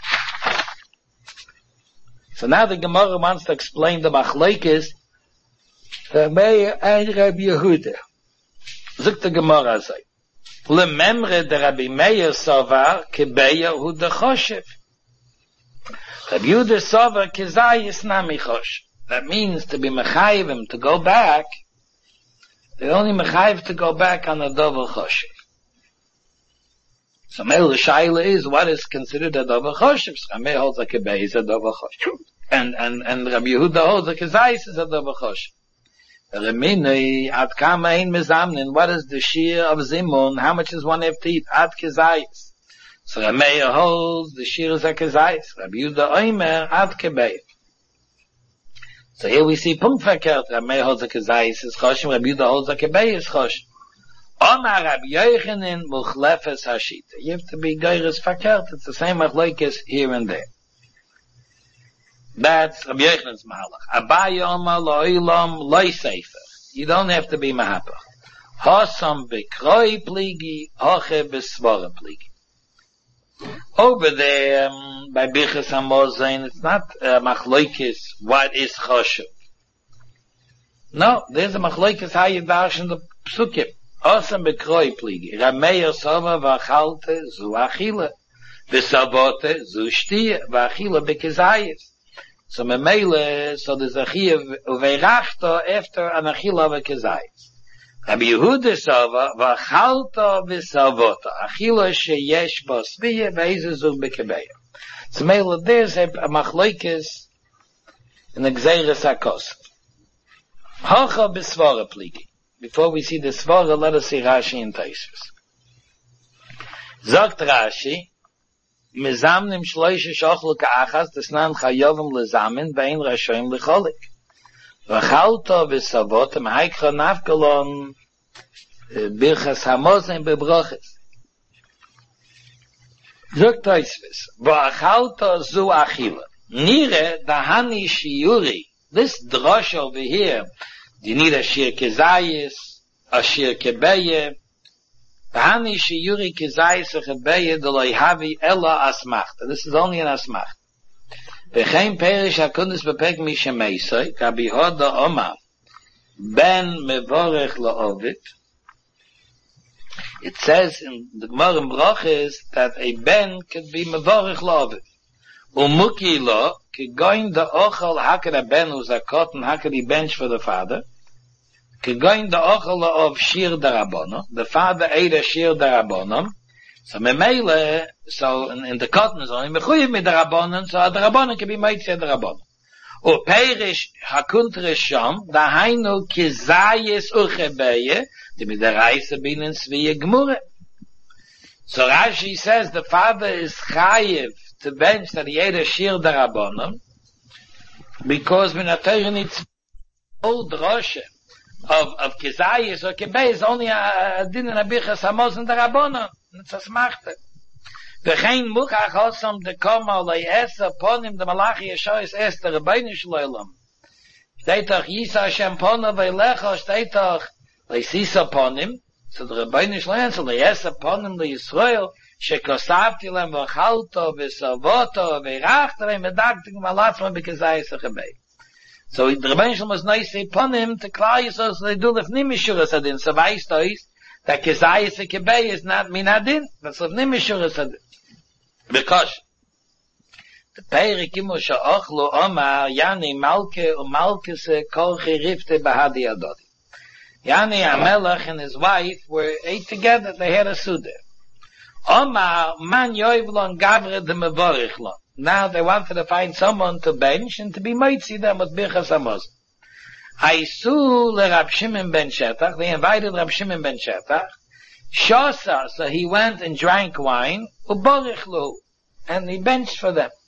A: So now the Gemara wants to explain the machlokes Rab Meir and Rab Yehuda. Zuk the Gemara say, Lememre de Rabbi Meir Sovar Kebeya hu de Choshev. Rabbi Yehuda Sovar Kezayis nami Choshev. That means to be mechayivim, to go back. They're only mechayiv to go back on a dover Choshev. So Meil Shaila is what is considered a dover Choshev. Rabbi holds a Kebeya is a dover Choshev, and Rabbi Yehuda holds a Kezayis is a dover Choshev. Remini at kama ein mezamnin. What is the shear of zimun? How much is one have to eat? At kezayis. So Rabbi Meir holds the shear is a kezayis. Rabbi Yehuda Omer at kebeya. So here we see punkt verkehrt. Rabbi Meir holds a kezayis is choshim. Rabbi Yehuda holds a kebeya is choshim. Omar Rabbi Yochanan muchlefes hashita. You have to be geiris verkehrt. It's the same machlokes here and there. That's Rabbi Yochanan's mahalach. Abaye Omar lo'ilam lo'i sefer. You don't have to be mahapach. Hasam bekroi pligi, hoche besvara pligi. Over there, by Bichas HaMozain, it's not machlokes, what is choshev. No, there's a machlokes how you darshan the psukim. Hasam bekroi pligi. Rameir sova v'achalte zu achila. V'savote zu shtiya v'achila bekezayis. So memele, so the Zachiev uveirachto after an achila v'kezayis. Rabbi Yehuda Sava v'achalta v'savota achila sheyesh bo sviya v'ezezug b'kebeya. So memele, there's a machloikis in the Gzeiras HaKosov. Hacha b'svara pligi. Before we see the svara, let us see Rashi and Tosfos. Zogt Rashi, mezamnim shloishe shochlu ka'achas, desnan chayovim lezamin, ve'in rashoim lecholik. V'chalto v'savotim, haikcha nafkalon, birchas hamozim bebroches. Zogt Tosfos, v'achalto zu achila. Nire, dahani shiuri, this drosh over here, you need a shir kezayis, a shir kebeye, Hani shiyuri kezayis v'chebeye d'loi havi ella asmachta. This is only an asmachta. V'chein perish hakundus b'pek mi shemeisoi, Rabbi Hoda Omar, ben mevorech la'ovit. It says in the Gemara in Brachos that a ben could be mevorech la'ovit. Umuki lo, ki goin da ochel hakad a ben who's a cotton, hakad he bench for the father. Going the ochel of shir darabono, the father ate a shir darabono. So memele, so in the cotton is only mechuyev mit darabono, so a darabono can be made to darabono. O perish hakuntre sham, da hainu kizayis uchebeye, the midaraisa bin in sviye gmure. So Rashi says the father is chayiv to bench that he ate a shir darabono, because minatayr needs old roshe. Of Kizayis or Kebei is only a din and a bichas hamos and the Rabbanon. It's a smachte. V'chein muchach osam de koma lei es upon him the Malachi Yeshois es the Rebbeinu Shloilam. Steitach Yisa Hashem pona v'elecha steitach lei sisa upon him. So the Rebbeinu Shloilam so lei es upon him lei Yisrael shekosavti lem v'chalto v'savoto v'irachta v'medagtik malatzman b'Kizayis or Kebei. So the Rebbeinu Shalom was nice upon him to clear so they do lefnim mishuras adin. So weißt du is that Kezayis Kebei is not min adin, that's lefnim mishuras adin. Because the Peirik imo sha'ochlu omar yani malke umalkese kol chirifte bahadi adodi. Yani Amelech and his wife were ate together, they had a suda. Omar man yoivlon gavre de mevorichlon. Now they wanted to find someone to bench and to be mitzi them with birchas hamos. Haisu le Rab Shimon ben Shetach. They invited Rab Shimon ben Shetach. Shosa, so he went and drank wine. Uborichlu, and he benched for them.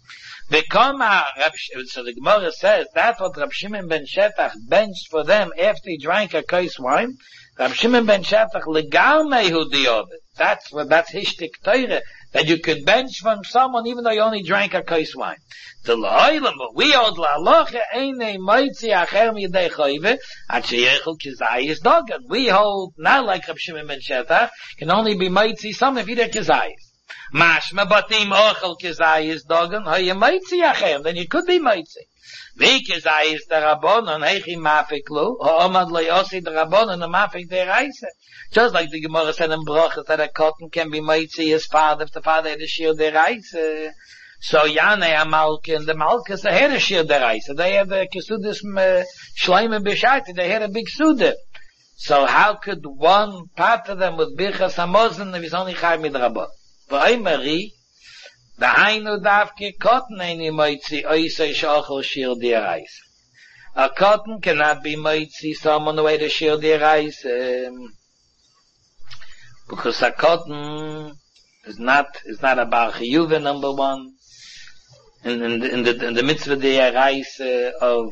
A: So the Gemara says that's what Rab Shimon ben Shetach benched for them after he drank a kais wine. Rab Shimon ben Shetach legal mehu diyobet. That's hishtik teire. That you could bench from someone even though you only drank a kais wine. The la'olam, but we hold la'aloche eine moitzi acher midei choyve at sheyechel kizayis dogan. We hold, not like Rab Shimon ben Shetach, can only be moitzi some if you're kizayis. Mashma batim ochel kizayis dogan, hoye moitzi acher, then you could be moitzi. Vi kizayis the rabbonon, heichi mafik lu, ha'omad le'osi the rabbonon, the mafik de reise. Just like the Gemara said in Brachos that a cotton can be mitzi his father if the father had a shir derais. So Yanei Amalke and the Malkas they had a shir derais. They had the Kesudis Shleime B'Shaiti. They had a big suda. So how could one part of them with Birchas Hamozin if he's only Chai Midrabot? V'Oimeri the Hainu Davke cotton ain't mitzi oisei shachol shir derais. A cotton cannot be mitzi someone who had a shir derais. Because a cotton is not a bar chiyuve, number one. In the mitzvah de'arais of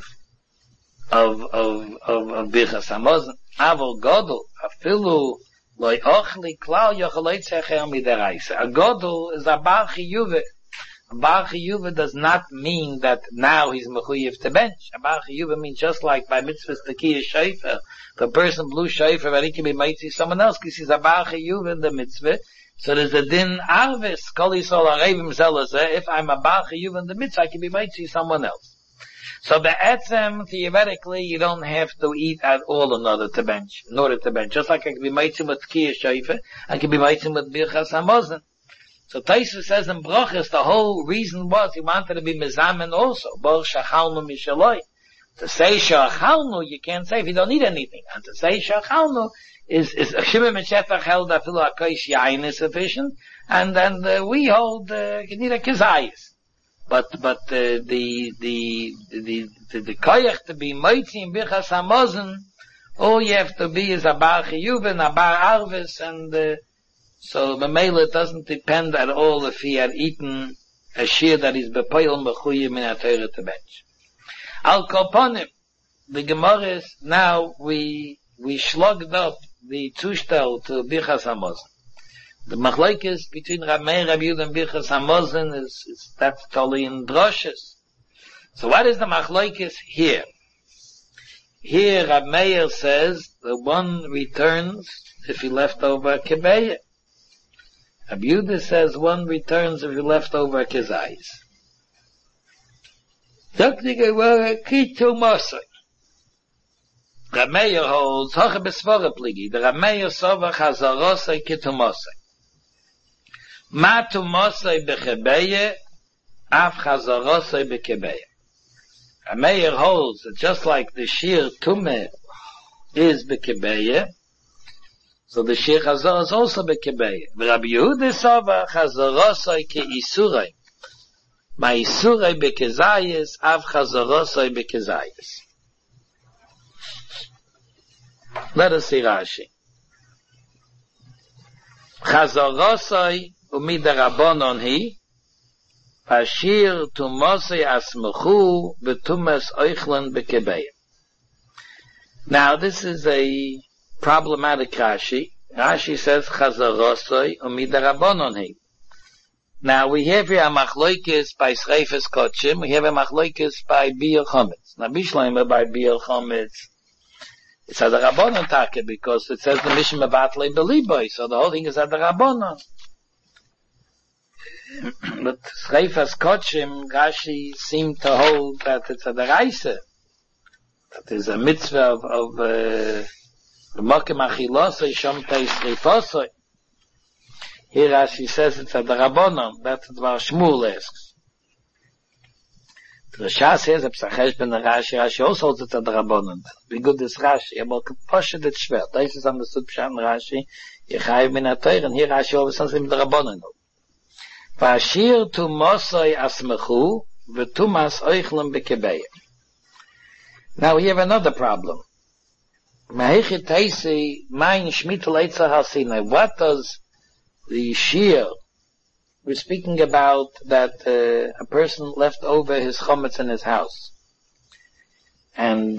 A: birchas hamozon. Avol godel, afilu loy ochli klal yochel eitzecher miderais. A godel is a bar chiyuve. A bar chiyuve does not mean that now he's mechuyev to bench. A bar chiyuve means just like by mitzvahs tekiyah shayfer. If a person blew shayfer, but he can be mitzi someone else because he's a bar chiyuve in the mitzvah. So there's a din arvis. Kol yisol arevim zelazeh. If I'm a bar chiyuve in the mitzvah, I can be mitzi someone else. So be'etzem, theoretically, you don't have to eat at all in order to bench. Just like I can be mitzi with tekiyah shayfer, I can be mitzi with birchas hamozon. So Taisa says in Brachas, the whole reason was he wanted to be Mezamen also. Bor Shachalnu Mishaloi. To say Shachalnu, you can't say if you don't need anything. And to say Shachalnu is Shimon and Shefach held that Filu HaKosh Yain is sufficient. And then we hold, you need a Kizayis. But the koyach to be mighty in Birchas Hamazon, all you have to be is a bar chiyuvin, a bar arvis, and so the Mamela doesn't depend at all if he had eaten a shear that is bepoil mechuyim in a Torah to bench. Al Koponim, the Gemara is now we slugged up the Tushtel to Birchas Hamazon. The machlokes between Rab Meir, Rab Yehuda, and Birchas Hamazon is that's totally in droshes. So what is the machlokes here? Here Rab Meir says the one returns if he left over a kebeya. Rab Yehuda says one returns if he left over a kezayis. Rab Meir holds hoche besvara pligi. The Rab Meir sova chazarosai kitumosai. Ma tumosai bechebeya, af chazarosai bekebeya. Rab Meir holds that just like the shir tumeh is bekebeya, so the shir chazar is also bekebeya. Rabbi Yehuda sova chazarosai ke isurai. Ma isurai bekezayis, af chazarosai bekezayis. Let us see Rashi. Chazarosai umidarabonon hi, Ashir tumosei asmechu betumes oichlen bekebeya. Now this is a problematic Rashi. Rashi says Chazarosai umidarabonon hi. Now we have here a machlokes by Schreifes Kotchim, we have a machlokes by Biur Chometz. Now Bishleimer by Biur Chometz, it's at the Rabbanon Take, because it says the Mishnah Mevatlei Beliboy, so the whole thing is at the Rabbanon. But Schreifes Kotchim, Rashi seemed to hold that it's at the Reise. That is a mitzvah of Mokem Achilosoi, Shomtei Srifosoi. Here Rashi says it's at the Rabbanon. That's what Shmuel asks. The Shas says that Psachesh ben Rashi. Rashi also holds it at the Rabbanon. Be good this Rashi. Aber Poshet it's schwer. This is understood Pshan Rashi. Yechayiv min HaTorah. And here Rashi always says in the Rabbanon. V'ashir tu mosoi asmechu v'tumas oichlem bekebeya. Now we have another problem. Mahechit Teisi mein shmitul eitzah hasinai. What does the shear, we're speaking about that a person left over his chometz in his house, and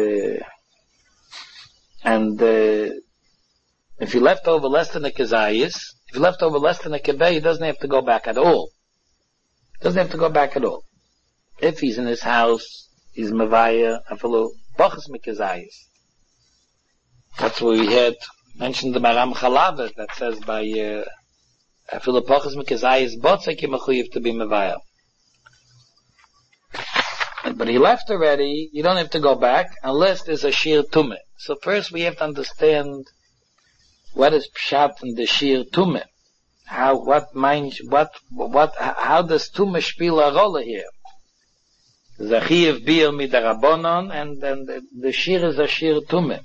A: if he left over less than a kezayis, if he left over less than a kebei, he doesn't have to go back at all. Doesn't have to go back at all. If he's in his house, he's mavaya afalu bachas mekezayis. That's what we had mentioned the Maram Chalavet that says by afilu bachas mekezayis botzek yimachuyev to be mavaya. But he left already. You don't have to go back unless there's a shir tumeh. So first we have to understand what is pshat in the shir tumeh. How does tumeh spiel a role here? Zachiyev bir midarabonon, and then the shir is a shir tumeh.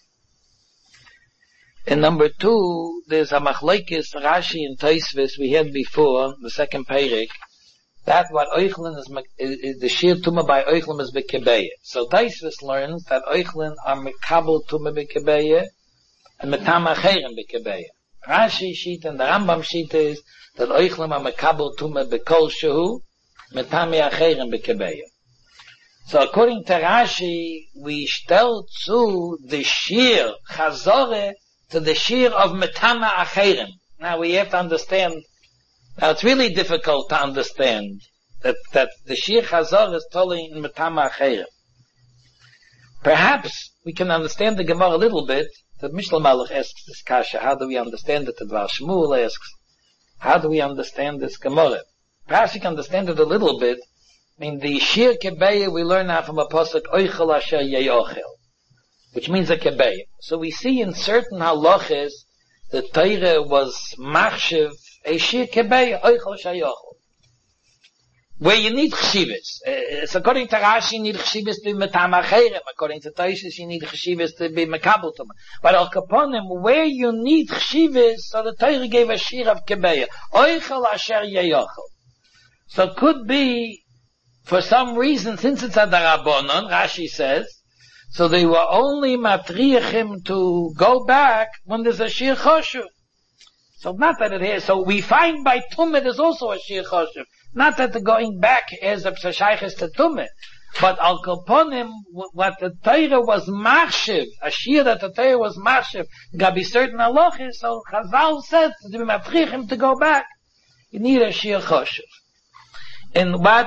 A: And number two, there's a machlokes Rashi and Tosfos we had before, the second perek, that what Oichlin is the shir tumah by Oichlin is bekebeya. So Tosfos learns that Oichlin are mekabel tumah bekebeya and metam acherim bekebeya. Rashi sheet and the Rambam sheet is that Oichlin are mekabel tumah bekol shehu metam acherim bekebeya. So according to Rashi, we stel zu the shir chazore to the shir of metama acherim. Now we have to understand. Now it's really difficult to understand that the shir chazor is totally in metama acherim. Perhaps we can understand the Gemara a little bit. That Mishnah Malach asks this kasha. How do we understand it? The Dvar Shmuel asks, how do we understand this Gemara? Perhaps we can understand it a little bit. I mean, the shir kebeya we learn now from a pasuk oichel asher yeyochel, which means a kebeya. So we see in certain halachas the Torah was machshiv a shir kebeya, oichel shayochel. Where you need chshivas. It's according to Rashi, you need chshivas to be metam acherem. According to Tosfos, you need chshivas to be mekabel tumah. But al kaponim, where you need chshivas, so the Torah gave a shir of kebeya. Oichel asher yayochel. So it could be, for some reason, since it's a darabonon, Rashi says, so they were only matriachim to go back when there's a shir choshev. So not that it is. So we find by tumah there's also a shir choshev. Not that the going back is a pshashayches to tumah. But al kaponim, what the Torah was machshiv, a shir that the Torah was machshiv, gabi certain halachis, so Chazal said to be matriachim to go back, you need a shir choshev. And what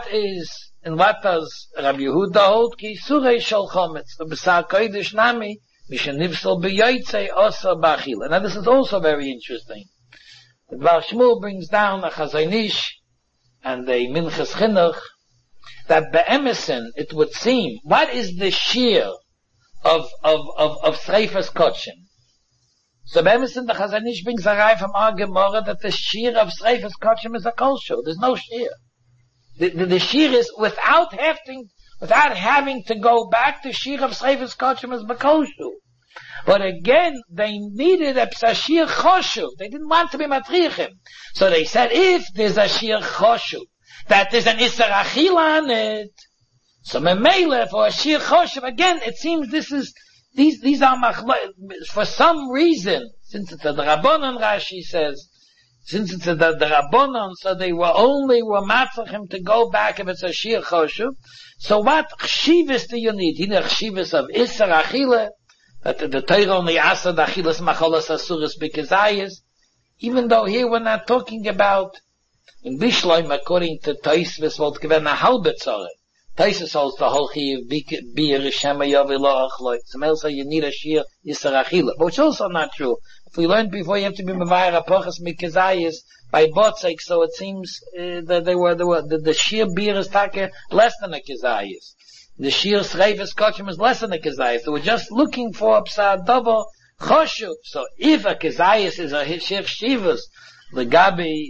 A: does Rabbi Yehuda hold? Ki surei shel chometz, b'sar kodesh nami, mishenivsel b'yotzei osa b'achila. Now this is also very interesting. The Dvar Shmuel brings down a Chazon Ish and a Minchas Chinuch that be'emesin, it would seem, what is the shear of Sreifas Kotshim? So be'emesin, the Chazon Ish brings a rai from our Gemara that the shear of Sreifas Kotshim is a kolshu. There's no shear. The shir is without having to go back to shir of Sreifas Kotshim as Bakoshu. But again, they needed a shir choshu. They didn't want to be matrichim. So they said, if there's a shir choshu, that there's an isser achila on it, so memele for a shir choshu, again, it seems these are for some reason, since it's a Rabbanon, Rashi says, since it's the Rabbanon, so they were matzachim to go back if it's a shir choshev. So what chshivas do you need? You need chshivas of isser achila, that the Torah only asad achilas macholas asuras b'kezayis. Even though here we're not talking about, in Bishloim, according to Tosfos, what given a halbe tzore. Tosfos holds the whole chiyuv bir shema yavilo achloi. Some else say you need a shir isser achila, but it's also not true. If we learned before, you have to be mevayer apochas mikezayis by botzek, so it seems that the shir bir is taka less than a kezayis. The shir Sreifas Kotshim is less than a kezayis. So we're just looking for psa double choshuv. So if a kezayis is a shir shivas, legabi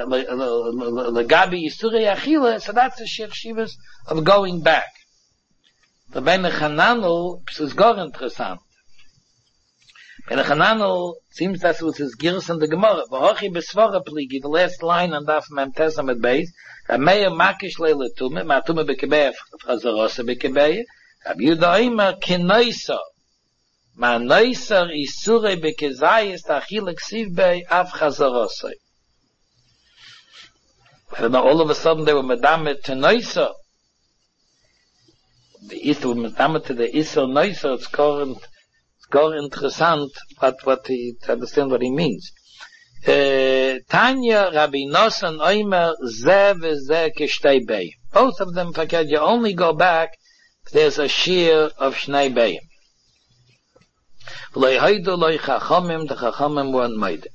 A: yisurei achila, so that's a shir shivas of going back. The Ben Chananel is gar interessant. Ben Chananel seems that was his girs in the Gemara. V'hochi besvara pligi, the last line on Daf Mem Tesam at base. Rameya makish leile tume, ma'tume bekebeya fchazarosa bekebeya. Rabbi Yehuda Omer kenoisa, ma'noisa isurei bekezayis ta'achil eksiv bei av chazarosa. I don't know, all of a sudden they were medamet to noisa. The Isser were medamet to the Isser noisa. It's gar interessant to understand what he means. Tanya, Rabbi Nosson, Omer, Zeh v'Zeh kishtei beyim. Both of them, you only go back if there's a shear of shnei beyim. V'loi hoidu loi chachamim, the chachamim weren't made.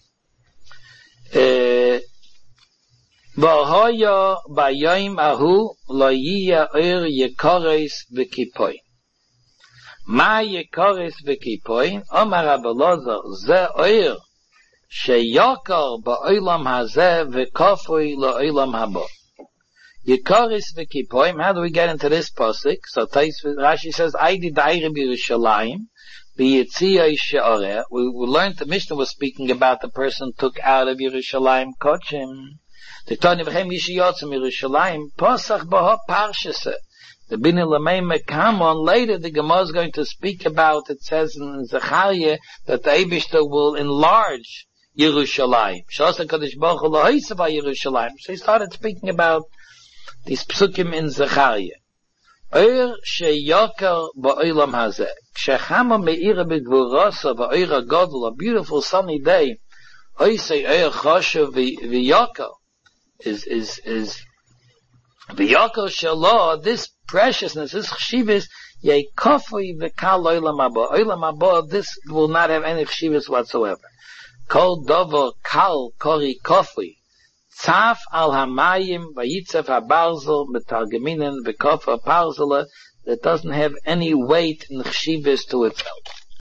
A: V'hoya b'yoyim ahu lo yiyah oir yekores v'kipoy. Ma yekores v'kipoy, Omar Rabbi Elazar, ze oir sheyokar ba'olam hazeh v'kofoi la'olam haba. Yekores v'kipoy, how do we get into this pasuk? So Rashi says, Aidi da'ire b'Yerushalayim, b'yitziyah she'oreh. We learned the Mishnah was speaking about the person took out of Yerushalayim Kotshim. The Tony v'chem yishiyotzim Yerushalayim, posach b'ho parshaseh. The Bina Lameim come on later, the Gemara is going to speak about, it says in Zechariah, that the Eibishter will enlarge Yerushalayim. Shasa Kadosh Baruch Hu lo'osav Yerushalayim. So he started speaking about these psukim in Zechariah. Oir sheyokar ba'olam hazeh. Kshechama me'ira b'gvurosa v'oira godel, a beautiful sunny day. Oisei oir choshev v'yokar is v'yokar shelo, this preciousness, this chshivas, yei kofui v'kal oilam haba. Oilam haba, this will not have any chshivas whatsoever. Kol dover kal kori kofui. Tzaf al hamayim vayitzef habarzel metargeminen v'kofa parzela, that doesn't have any weight in chshivas to itself.